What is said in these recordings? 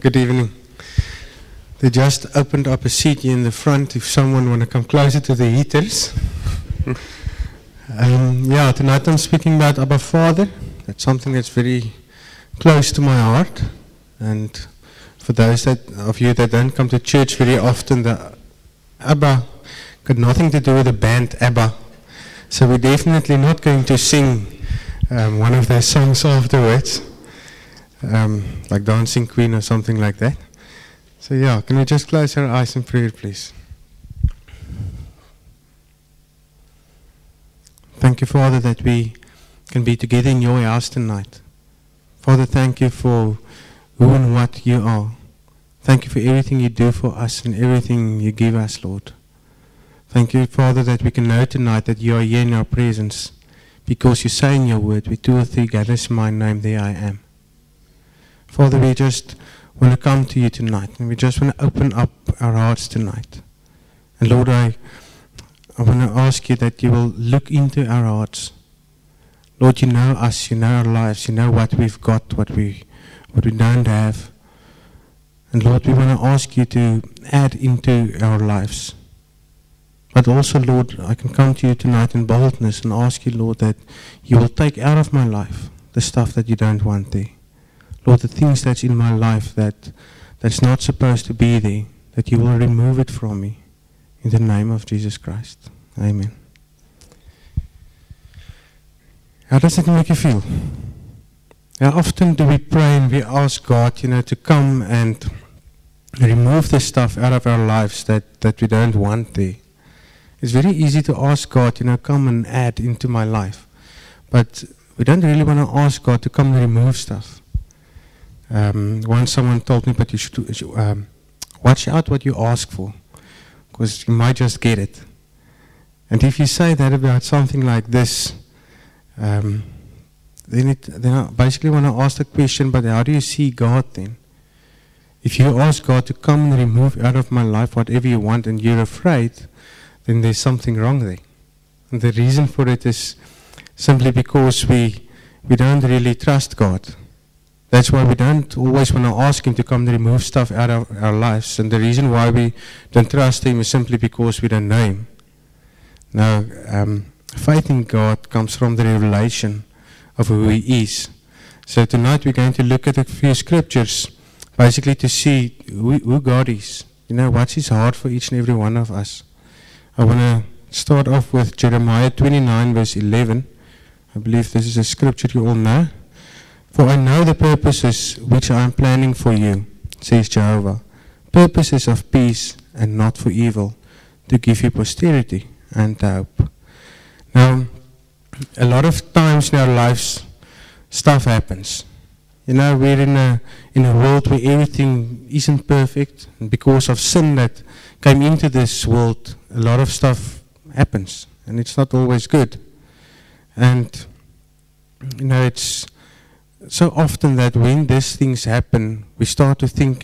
Good evening. They just opened up a seat here in the front if someone want to come closer to the heaters. Tonight I'm speaking about Abba Father. That's something that's very close to my heart. And for those of you that don't come to church very often, the Abba got nothing to do with the band ABBA. So we're definitely not going to sing one of their songs afterwards, like Dancing Queen or something like that. So can we just close our eyes in prayer, please? Thank you, Father, that we can be together in your house tonight. Father, thank you for who and what you are. Thank you for everything you do for us and everything you give us, Lord. Thank you, Father, that we can know tonight that you are here in our presence, because you say in your word, "Where 2 or 3 gathers in my name, there I am." Father, we just want to come to you tonight, and we just want to open up our hearts tonight. And Lord, I want to ask you that you will look into our hearts. Lord, you know us, you know our lives, you know what we've got, what we don't have. And Lord, we want to ask you to add into our lives. But also, Lord, I can come to you tonight in boldness and ask you, Lord, that you will take out of my life the stuff that you don't want there. Lord, the things that's in my life that's not supposed to be there, that you will remove it from me. In the name of Jesus Christ. Amen. How does it make you feel? How often do we pray and we ask God, to come and remove the stuff out of our lives that we don't want there? It's very easy to ask God, come and add into my life. But we don't really want to ask God to come and remove stuff. Once someone told me, but you should watch out what you ask for, because you might just get it. And if you say that about something like this, then I basically want to ask the question, but how do you see God then? If you ask God to come and remove out of my life whatever you want and you're afraid, then there's something wrong there. And the reason for it is simply because we don't really trust God. That's why we don't always want to ask Him to come and remove stuff out of our lives. And the reason why we don't trust Him is simply because we don't know Him. Now, faith in God comes from the revelation of who He is. So tonight we're going to look at a few scriptures, basically to see who God is. What's His heart for each and every one of us. I want to start off with Jeremiah 29 verse 11. I believe this is a scripture you all know. "For I know the purposes which I am planning for you, says Jehovah, purposes of peace and not for evil, to give you posterity and hope." Now, a lot of times in our lives, stuff happens. We're in a world where everything isn't perfect, and because of sin that came into this world, a lot of stuff happens, and it's not always good. And it's so often that when these things happen, we start to think,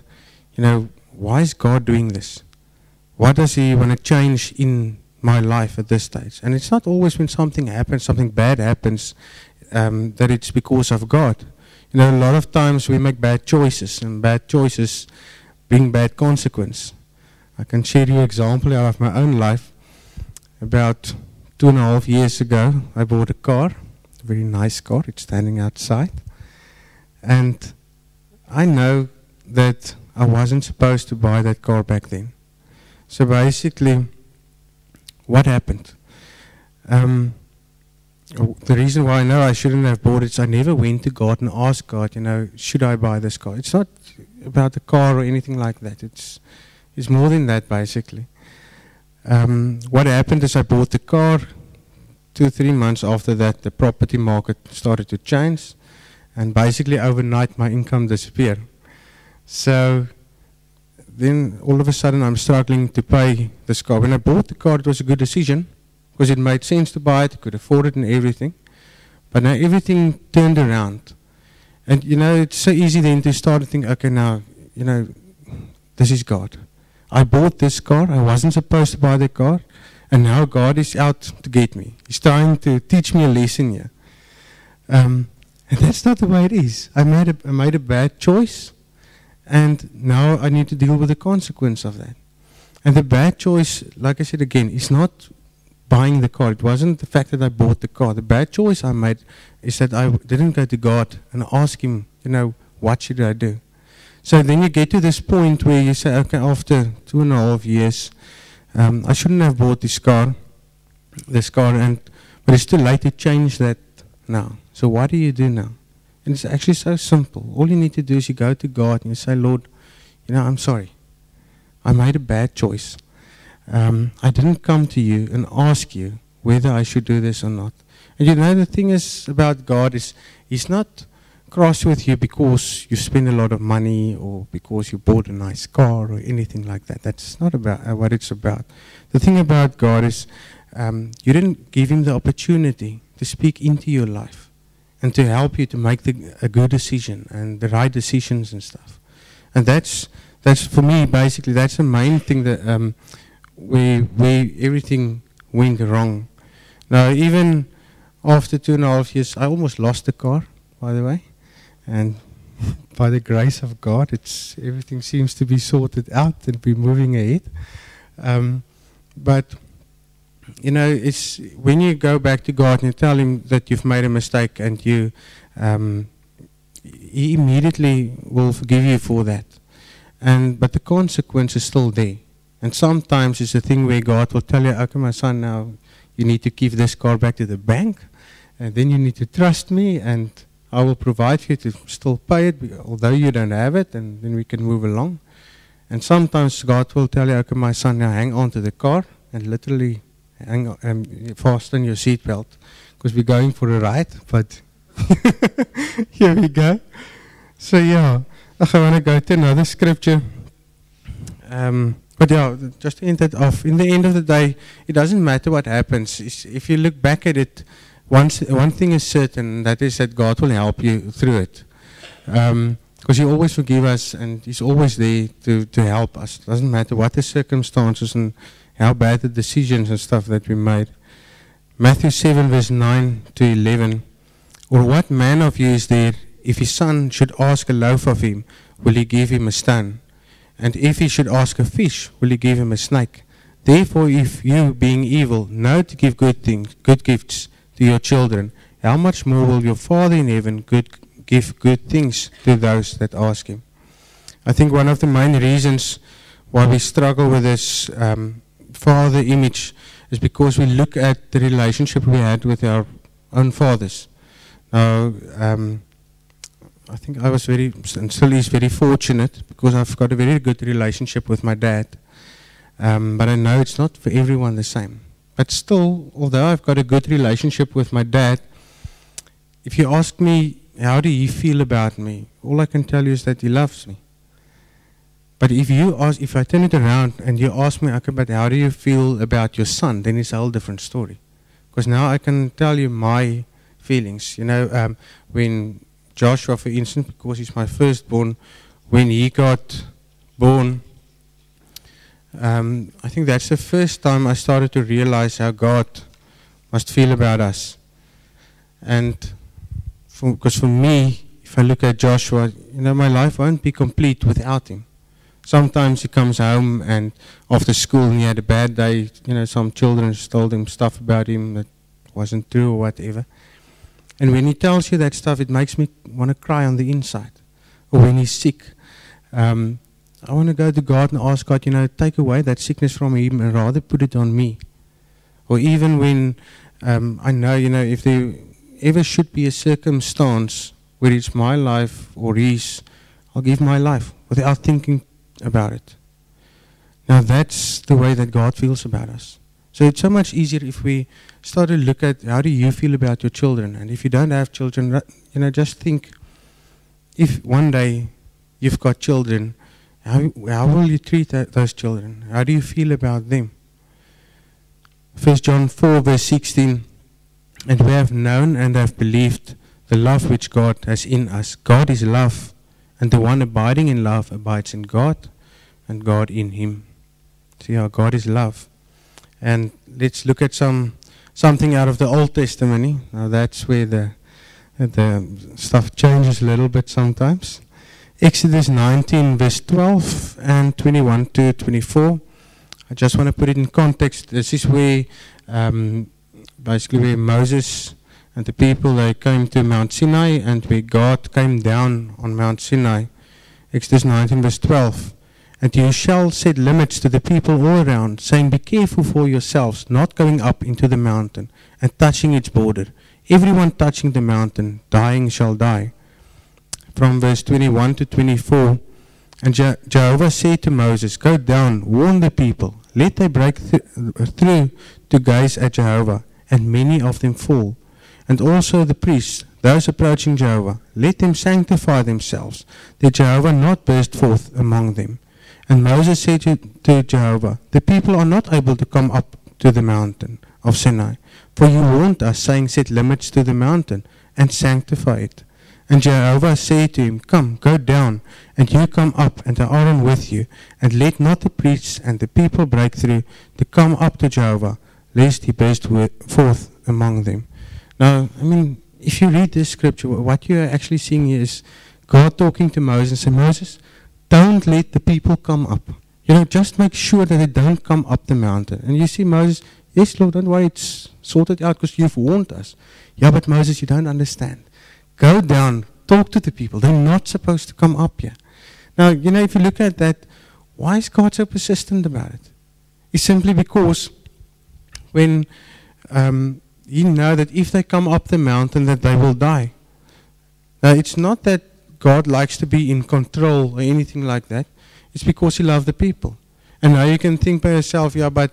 why is God doing this? What does He want to change in my life at this stage? And it's not always when something happens, something bad happens, that it's because of God. A lot of times we make bad choices, and bad choices bring bad consequence. I can share you an example out of my own life. About 2.5 years ago, I bought a car, a very nice car. It's standing outside. And I know that I wasn't supposed to buy that car back then. So basically, what happened? The reason why I know I shouldn't have bought it is I never went to God and asked God, should I buy this car? It's not about the car or anything like that. It's more than that, basically. What happened is I bought the car. 2 or 3 months after that, the property market started to change, and basically overnight my income disappeared. So then all of a sudden I'm struggling to pay this car. When I bought the car, it was a good decision, because it made sense to buy it, I could afford it and everything. But now everything turned around. And it's so easy then to start to think, okay, now, this is God. I bought this car, I wasn't supposed to buy the car, and now God is out to get me. He's trying to teach me a lesson here. And that's not the way it is. I made a bad choice, And now I need to deal with the consequence of that. And the bad choice, like I said again, is not buying the car. It wasn't the fact that I bought the car. The bad choice I made is that I didn't go to God and ask Him, what should I do? So then you get to this point where you say, okay, after 2.5 years, I shouldn't have bought this car, but it's too late to change that now. So what do you do now? And it's actually so simple. All you need to do is you go to God and you say, Lord, I'm sorry. I made a bad choice. I didn't come to you and ask you whether I should do this or not. And the thing is about God is He's not cross with you because you spend a lot of money or because you bought a nice car or anything like that. That's not about what it's about. The thing about God is you didn't give Him the opportunity to speak into your life and to help you to make a good decision and the right decisions and stuff. And that's for me, basically, that's the main thing that where everything went wrong. Now, even after 2.5 years, I almost lost the car, by the way. And by the grace of God, everything seems to be sorted out and be moving ahead. But it's when you go back to God and you tell Him that you've made a mistake, and He immediately will forgive you for that. But the consequence is still there. And sometimes it's a thing where God will tell you, okay, my son, now you need to give this car back to the bank, and then you need to trust me, and I will provide for you to still pay it, although you don't have it, and then we can move along. And sometimes God will tell you, okay, my son, now hang on to the car, and literally fasten your seatbelt, because we're going for a ride, but here we go. So I want to go to another scripture. But just to end that off, in the end of the day, it doesn't matter what happens. If you look back at it, one thing is certain, that is that God will help you through it. Because He always forgives us, and He's always there to help us. It doesn't matter what the circumstances and how bad the decisions and stuff that we made. Matthew 7 verse 9 to 11. Or what man of you is there, if his son should ask a loaf of him, will he give him a stone? And if he should ask a fish, will he give him a snake? Therefore, if you, being evil, know to give good gifts to your children, how much more will your Father in heaven give good things to those that ask Him? I think one of the main reasons why we struggle with this father image is because we look at the relationship we had with our own fathers. Now, I think I was very, and still is very fortunate, because I've got a very good relationship with my dad. But I know it's not for everyone the same. But still, although I've got a good relationship with my dad, if you ask me, how do you feel about me? All I can tell you is that he loves me. But if I turn it around and you ask me, okay, but how do you feel about your son? Then it's a whole different story. Because now I can tell you my feelings. When Joshua, for instance, because he's my firstborn, when he got born, I think that's the first time I started to realize how God must feel about us. And because for me, if I look at Joshua, my life won't be complete without him. Sometimes he comes home and after school and he had a bad day, some children told him stuff about him that wasn't true or whatever. And when he tells you that stuff, it makes me want to cry on the inside. Or when he's sick, I want to go to God and ask God, take away that sickness from him and rather put it on me. Or even when I know, if there ever should be a circumstance where it's my life or his, I'll give my life without thinking about it. Now that's the way that God feels about us. So it's so much easier if we start to look at how do you feel about your children. And if you don't have children, just think, if one day you've got children, how will you treat those children? How do you feel about them? 1 John 4 verse 16, and we have known and have believed the love which God has in us. God is love, and the one abiding in love abides in God, and God in him. See how God is love. And let's look at something out of the Old Testament. Now that's where the stuff changes a little bit sometimes. Exodus 19 verse 12 and 21 to 24. I just want to put it in context. This is where basically where Moses and the people, they came to Mount Sinai, and where God came down on Mount Sinai. Exodus 19 verse 12. And you shall set limits to the people all around, saying, be careful for yourselves, not going up into the mountain and touching its border. Everyone touching the mountain, dying shall die. From verse 21 to 24. And Jehovah said to Moses, go down, warn the people, let they break through to gaze at Jehovah, and many of them fall. And also the priests, those approaching Jehovah, let them sanctify themselves, that Jehovah not burst forth among them. And Moses said to Jehovah, the people are not able to come up to the mountain of Sinai, for you warned us, saying, set limits to the mountain, and sanctify it. And Jehovah said to him, come, go down, and you come up, and Aaron with you, and let not the priests and the people break through to come up to Jehovah, lest he burst forth among them. Now, I mean, if you read this scripture, what you are actually seeing here is God talking to Moses and saying, Moses, don't let the people come up. Just make sure that they don't come up the mountain. And you see Moses, yes, Lord, don't worry, it's sorted out because you've warned us. Yeah, but Moses, you don't understand. Go down, talk to the people. They're not supposed to come up here. Now, if you look at that, why is God so persistent about it? It's simply because when he knows that if they come up the mountain that they will die. Now, it's not that God likes to be in control or anything like that. It's because he loves the people. And now you can think by yourself, yeah, but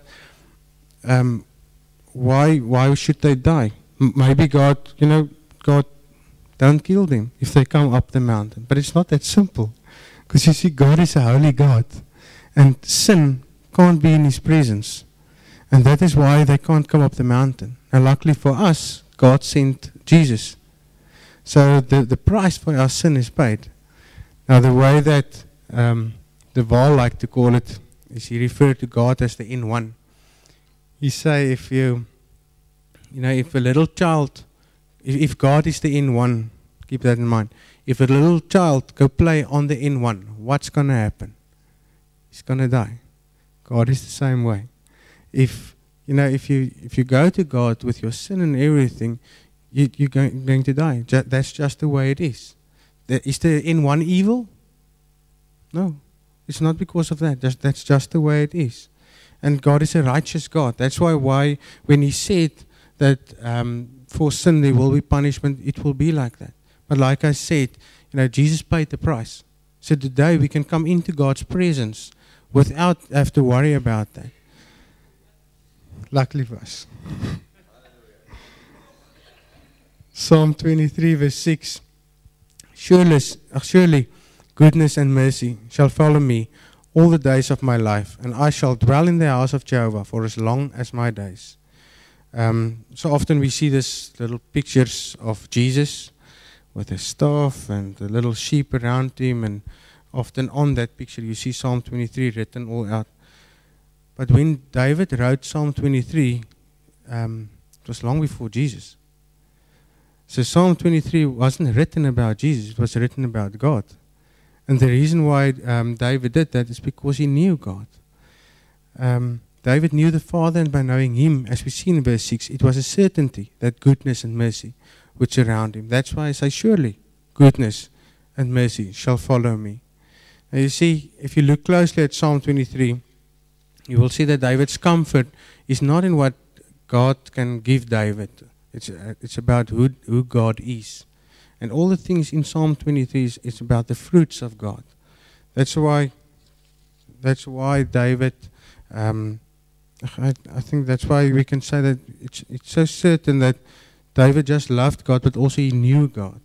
why should they die? Maybe God, God, don't kill them if they come up the mountain. But it's not that simple. Because you see, God is a holy God. And sin can't be in his presence. And that is why they can't come up the mountain. And luckily for us, God sent Jesus. So the price for our sin is paid. Now the way that the Val like to call it is he referred to God as the in one. He say if if a little child, if God is the in one, keep that in mind. If a little child go play on the in one, what's going to happen? He's going to die. God is the same way. If you go to God with your sin and everything, you're going to die. That's just the way it is. Is there in one evil? No. It's not because of that. That's just the way it is. And God is a righteous God. That's why when he said that for sin there will be punishment, it will be like that. But like I said, Jesus paid the price. So today we can come into God's presence without have to worry about that. Luckily for us. Psalm 23 verse 6. Surely goodness and mercy shall follow me all the days of my life, and I shall dwell in the house of Jehovah for as long as my days. So often we see this little pictures of Jesus with a staff and the little sheep around him, and often on that picture you see Psalm 23 written all out. But when David wrote Psalm 23, it was long before Jesus. So Psalm 23 wasn't written about Jesus, it was written about God. And the reason why David did that is because he knew God. David knew the Father, and by knowing him, as we see in verse 6, it was a certainty that goodness and mercy would surround him. That's why I say, surely goodness and mercy shall follow me. Now you see, if you look closely at Psalm 23, you will see that David's comfort is not in what God can give David. It's about who God is. And all the things in Psalm 23 is about the fruits of God. That's why David, I think that's why we can say that it's so certain that David just loved God, but also he knew God.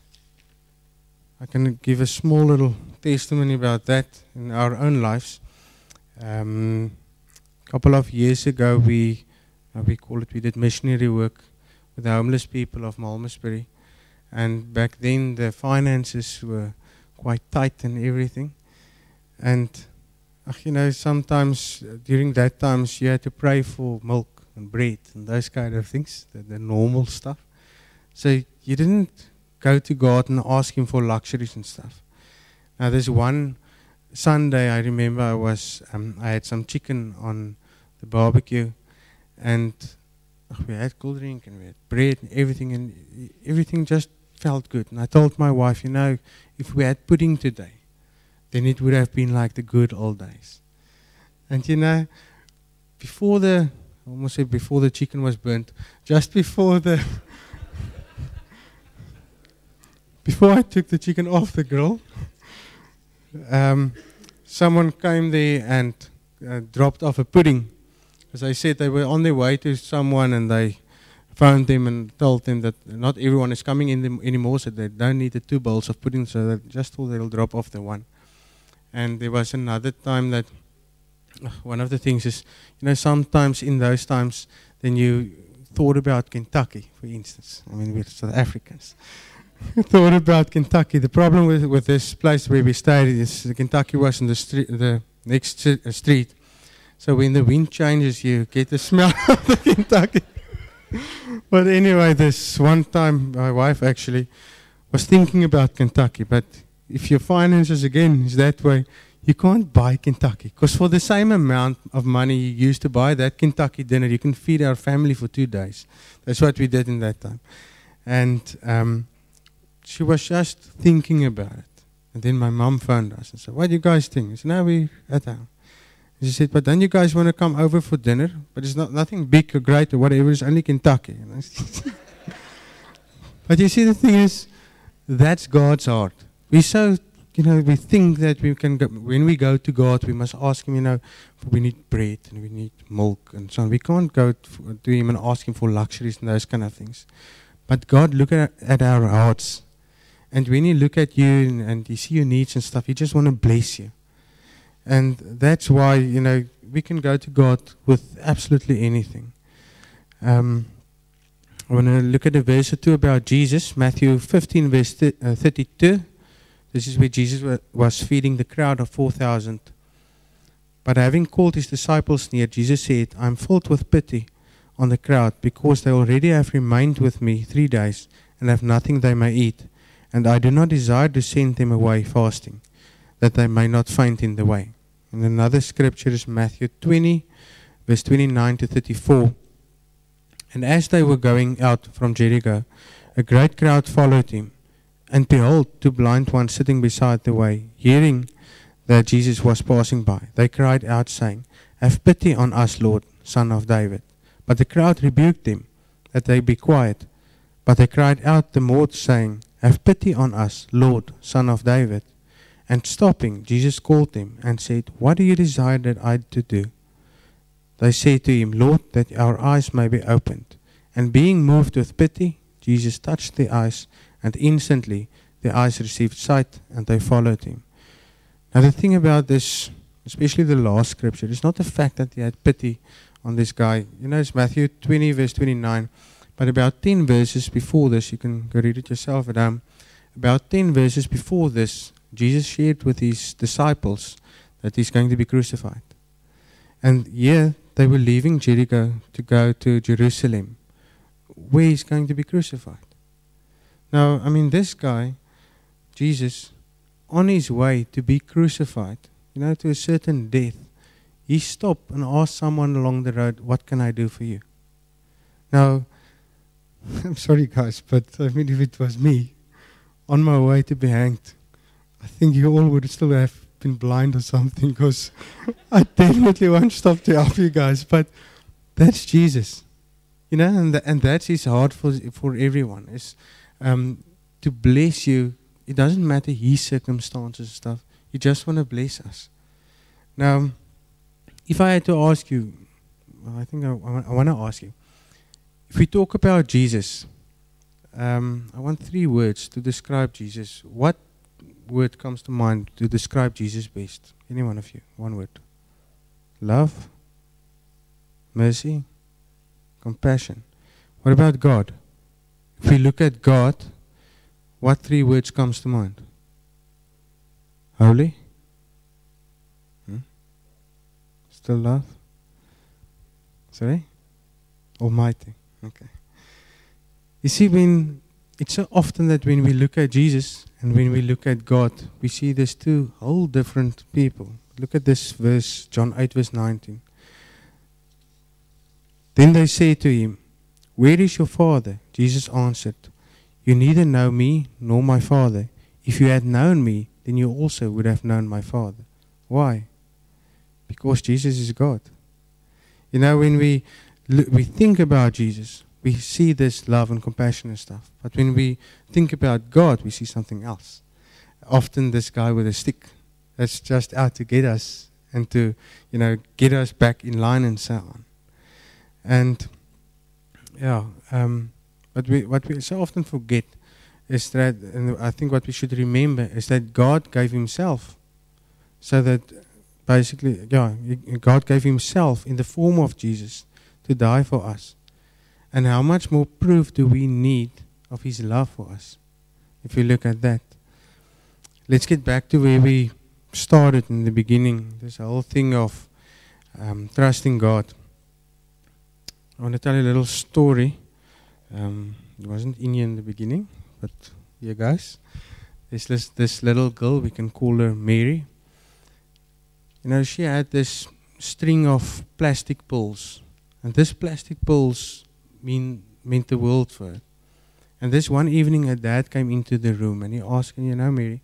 I can give a small little testimony about that in our own lives. A couple of years ago, we did missionary work with the homeless people of Malmesbury. And back then the finances were quite tight and everything. And sometimes during that times you had to pray for milk and bread and those kind of things, the normal stuff. So you didn't go to God and ask him for luxuries and stuff. Now, there's one Sunday I remember I had some chicken on the barbecue, and we had cool drink and we had bread and everything just felt good. And I told my wife, if we had pudding today, then it would have been like the good old days. And before I almost said before the chicken was burnt, just before before I took the chicken off the grill, someone came there and dropped off a pudding. As I said, they were on their way to someone, and they phoned them and told them that not everyone is coming in anymore, so they don't need the 2 bowls of pudding, so they just thought they'll drop off the one. And there was another time that one of the things is, sometimes in those times, then you thought about Kentucky, for instance. I mean, we're South Africans. Thought about Kentucky. The problem with this place where we stayed is the Kentucky was in the next street. So when the wind changes, you get the smell of the Kentucky. But anyway, this one time, my wife actually was thinking about Kentucky. But if your finances, again, is that way, you can't buy Kentucky. Because for the same amount of money you used to buy that Kentucky dinner, you can feed our family for 2 days. That's what we did in that time. And she was just thinking about it. And then my mom phoned us and said, "What do you guys think?" I said, "No, we're at home." She said, "But don't you guys want to come over for dinner? But it's nothing big or great or whatever. It's only Kentucky." But you see, the thing is, that's God's heart. We we think that we can go, when we go to God, we must ask Him, we need bread and we need milk and so on. We can't go to Him and ask Him for luxuries and those kind of things. But God look at our hearts. And when He look at you and He see your needs and stuff, He just want to bless you. And that's why, we can go to God with absolutely anything. I want to look at a verse or two about Jesus. Matthew 15, verse 32. This is where Jesus was feeding the crowd of 4,000. But having called His disciples near, Jesus said, "I am filled with pity on the crowd, because they already have remained with me 3 days and have nothing they may eat. And I do not desire to send them away fasting, that they may not faint in the way." And another scripture is Matthew 20, verse 29 to 34. And as they were going out from Jericho, a great crowd followed Him. And behold, 2 blind ones sitting beside the way, hearing that Jesus was passing by, they cried out, saying, "Have pity on us, Lord, Son of David." But the crowd rebuked them, that they be quiet. But they cried out the more, saying, "Have pity on us, Lord, Son of David." And stopping, Jesus called them and said, "What do you desire that I to do?" They said to Him, "Lord, that our eyes may be opened." And being moved with pity, Jesus touched the eyes, and instantly the eyes received sight, and they followed Him. Now the thing about this, especially the last scripture, is not the fact that He had pity on this guy. It's Matthew 20, verse 29. But about 10 verses before this, you can go read it yourself at home. About 10 verses before this, Jesus shared with His disciples that He's going to be crucified. And here they were leaving Jericho to go to Jerusalem, where He's going to be crucified. Now, this guy, Jesus, on His way to be crucified, to a certain death, He stopped and asked someone along the road, "What can I do for you?" Now, I'm sorry guys, but if it was me, on my way to be hanged, I think you all would still have been blind or something, because I definitely won't stop to help you guys. But that's Jesus, and that's His heart for everyone, is to bless you. It doesn't matter His circumstances and stuff. He just want to bless us. Now, if I had to ask you, I think I want to ask you, if we talk about Jesus, I want 3 words to describe Jesus. What word comes to mind to describe Jesus best? Any one of you? 1 word. Love, mercy, compassion. What about God? If we look at God, what 3 words comes to mind? Holy? Still love? Sorry? Almighty. Okay. You see, when it's so often that when we look at Jesus and when we look at God, we see there's two whole different people. Look at this verse, John 8 verse 19. Then they say to him, "Where is your Father?" Jesus answered, "You neither know me nor my Father. If you had known me, then you also would have known my Father." Why? Because Jesus is God. You know, when we think about Jesus, we see this love and compassion and stuff. But when we think about God, we see something else. Often this guy with a stick that's just out to get us and to, get us back in line and so on. And what we so often forget is that, and I think what we should remember is that God gave himself, so that basically, God gave himself in the form of Jesus to die for us. And how much more proof do we need of his love for us, if you look at that? Let's get back to where we started in the beginning, this whole thing of trusting God. I want to tell you a little story. It wasn't in here in the beginning, but here guys. There's this little girl, we can call her Mary. She had this string of plastic pills. And this plastic pills meant the world for her. And this one evening her dad came into the room and he asked her, "Mary,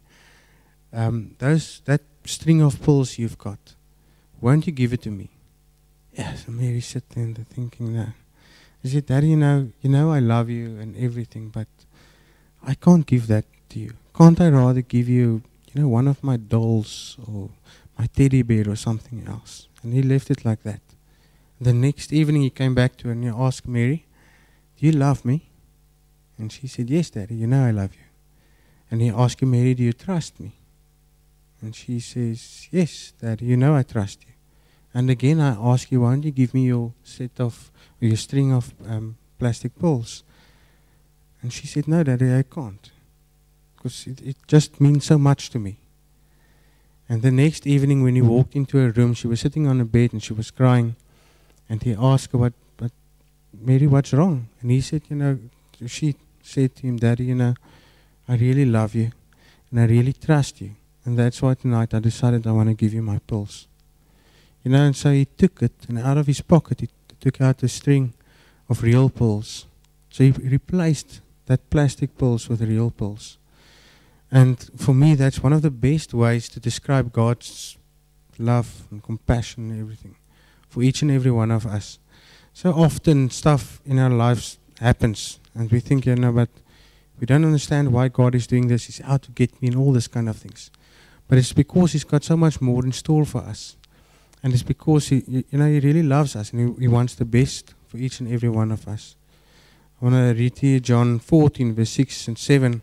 that string of pills you've got, won't you give it to me?" Yes, and Mary sat there thinking, "No." He said, "Daddy, you know I love you and everything, but I can't give that to you. Can't I rather give you, one of my dolls or my teddy bear or something else?" And he left it like that. The next evening he came back to her and he asked Mary, "Do you love me?" And she said, "Yes, Daddy, I love you." And he asked her, "Mary, do you trust me?" And she says, "Yes, Daddy, I trust you." And again I ask you, "Why don't you give me your string of plastic pills?" And she said, "No, Daddy, I can't. Because it just means so much to me." And the next evening when he walked into her room, she was sitting on a bed and she was crying. And he asked her, "But Mary, what's wrong?" And he said, she said to him, "Daddy, I really love you and I really trust you. And that's why tonight I decided I want to give you my pills." And so he took it, and out of his pocket he took out a string of real pills. So he replaced that plastic pills with real pills. And for me, that's one of the best ways to describe God's love and compassion and everything for each and every one of us. So often stuff in our lives happens, and we think, but we don't understand why God is doing this. He's out to get me and all this kind of things. But it's because he's got so much more in store for us. And it's because he really loves us and he wants the best for each and every one of us. I want to read here John 14, verse 6 and 7.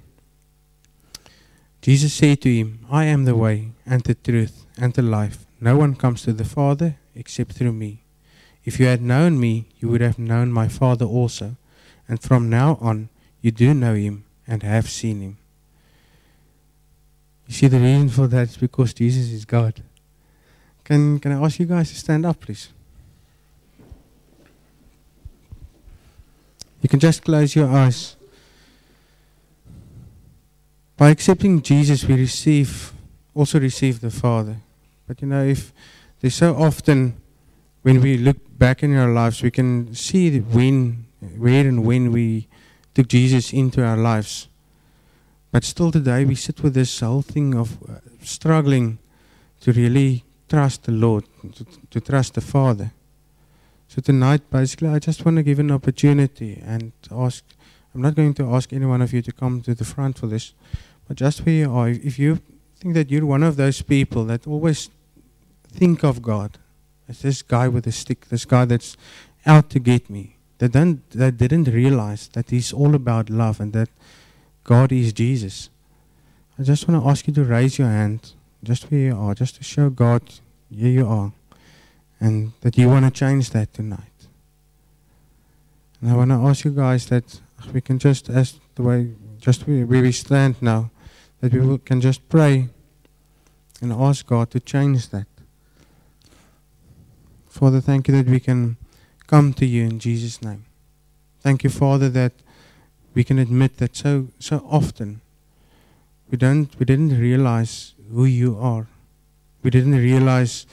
Jesus said to him, "I am the way and the truth and the life. No one comes to the Father except through me. If you had known me, you would have known my Father also. And from now on, you do know him and have seen him." You see, the reason for that is because Jesus is God. Can I ask you guys to stand up, please? You can just close your eyes. By accepting Jesus, we also receive the Father. But if there's so often when we look back in our lives, we can see where and when we took Jesus into our lives. But still today we sit with this whole thing of struggling to really trust the Lord, to trust the Father. So tonight, basically, I just want to give an opportunity and ask. I'm not going to ask any one of you to come to the front for this, but just where you are, if you think that you're one of those people that always think of God as this guy with a stick, this guy that's out to get me, that didn't realize that he's all about love and that God is Jesus, I just want to ask you to raise your hand just where you are, just to show God, here you are, and that you want to change that tonight. And I want to ask you guys that we can just, as the way, just where we stand now, that we can just pray and ask God to change that. Father, thank you that we can come to you in Jesus' name. Thank you, Father, that we can admit that so often we didn't realize who you are. We didn't realize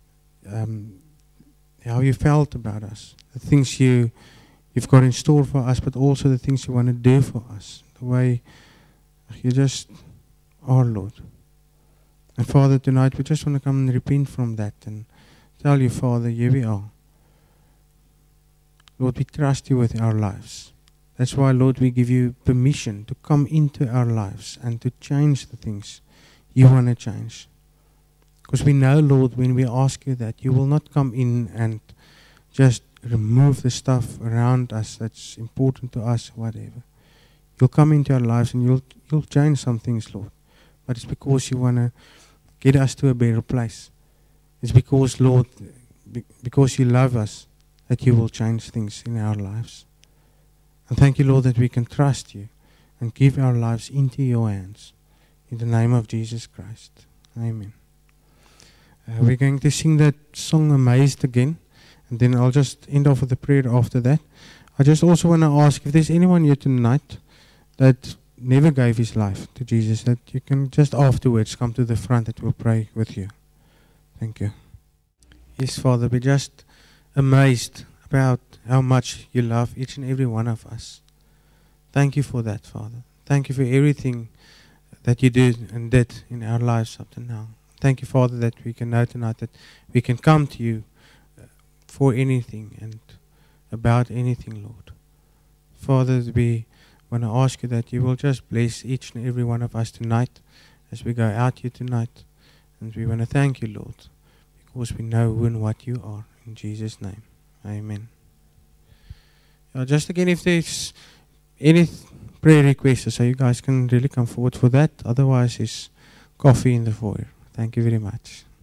how you felt about us, the things you've got in store for us, but also the things you want to do for us, the way you just are, Lord. And Father, tonight we just want to come and repent from that and tell you, Father, here we are. Lord, we trust you with our lives. That's why, Lord, we give you permission to come into our lives and to change the things you want to change. Because we know, Lord, when we ask you that, you will not come in and just remove the stuff around us that's important to us, whatever. You'll come into our lives and you'll change some things, Lord. But it's because you want to get us to a better place. It's because, Lord, because you love us, that you will change things in our lives. And thank you, Lord, that we can trust you and give our lives into your hands. In the name of Jesus Christ. Amen. We're going to sing that song Amazed again. And then I'll just end off with a prayer after that. I just also want to ask if there's anyone here tonight that never gave his life to Jesus, that you can just afterwards come to the front that we'll pray with you. Thank you. Yes, Father, we're just amazed about how much you love each and every one of us. Thank you for that, Father. Thank you for everything that you did and did in our lives up to now. Thank you, Father, that we can know tonight that we can come to you for anything and about anything, Lord. Father, we want to ask you that you will just bless each and every one of us tonight as we go out here tonight. And we want to thank you, Lord, because we know who and what you are. In Jesus' name, amen. Just again, if there's any prayer requests, so you guys can really come forward for that. Otherwise, it's coffee in the foyer. Thank you very much.